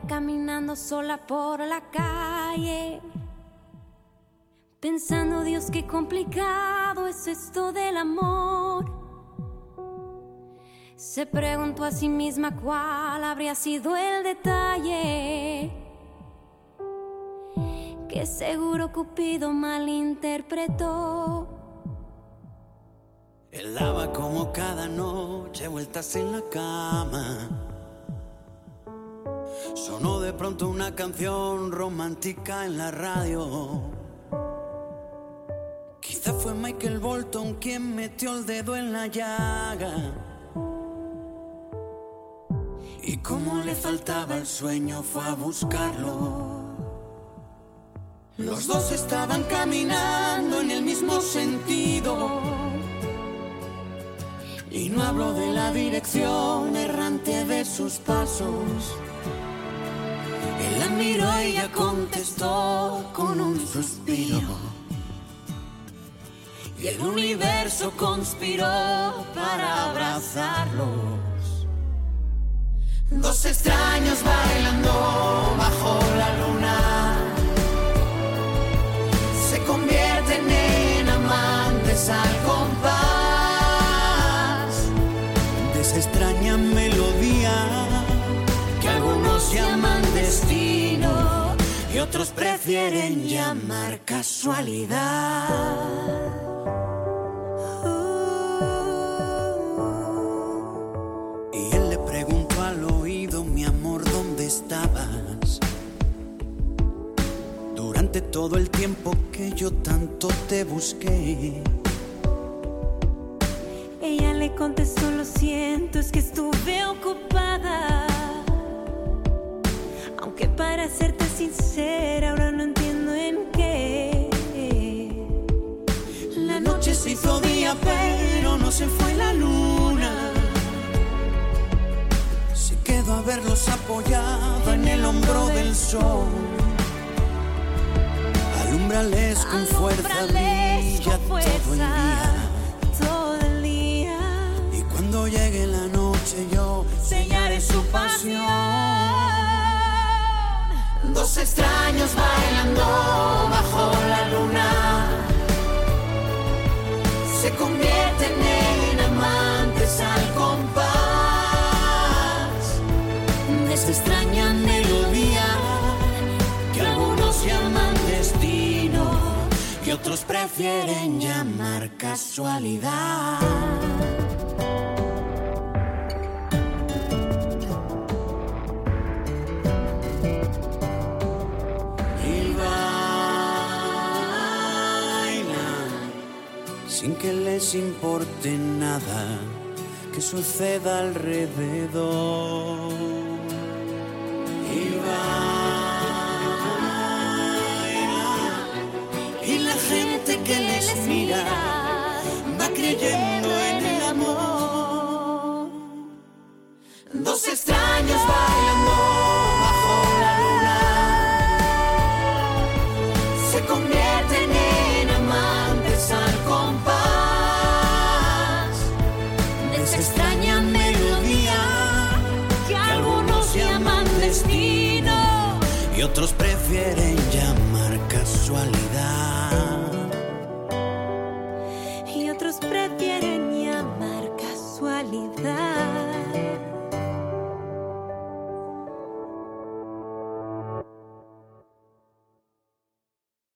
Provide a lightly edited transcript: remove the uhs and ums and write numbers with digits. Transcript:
caminando sola por la calle, pensando, Dios, qué complicado es esto del amor. Se preguntó a sí misma cuál habría sido el detalle que seguro Cupido malinterpretó. Él daba como cada noche vueltas en la cama. Sonó de pronto una canción romántica en la radio. Quizá fue Michael Bolton quien metió el dedo en la llaga. Y como le faltaba el sueño fue a buscarlo. Los dos estaban caminando en el mismo sentido. Y no hablo de la dirección errante de sus pasos. Él la miró y ella contestó con un suspiro. Y el universo conspiró para abrazarlos. Dos extraños bailando bajo la luna se convierten en amantes al compás de esa extraña melodía que algunos llaman destino y otros prefieren llamar casualidad. Y él le preguntó al oído, mi amor, ¿dónde estabas? Durante todo el tiempo que yo tanto te busqué. Ella le contestó, lo siento, es que estuve ocupada. Aunque para serte sincera, ahora no entiendo en qué. La noche se hizo día, pero no se fue la luna. Se quedó a verlos apoyado en el hombro del sol. Alúmbrales con fuerza, brilla todo el día. Y cuando llegue la noche yo sellaré su pasión. Dos extraños bailando bajo la luna se convierten en amantes al compás de esa extraña melodía que algunos llaman destino y otros prefieren llamar casualidad. Sin que les importe nada que suceda alrededor. Y bailan, y la gente que les mira va creyendo en el amor. Dos extraños bailando bajo la luna se convierten en amantes al compás de esa extraña melodía que algunos llaman destino y otros prefieren llamar casualidad. Y otros prefieren llamar casualidad.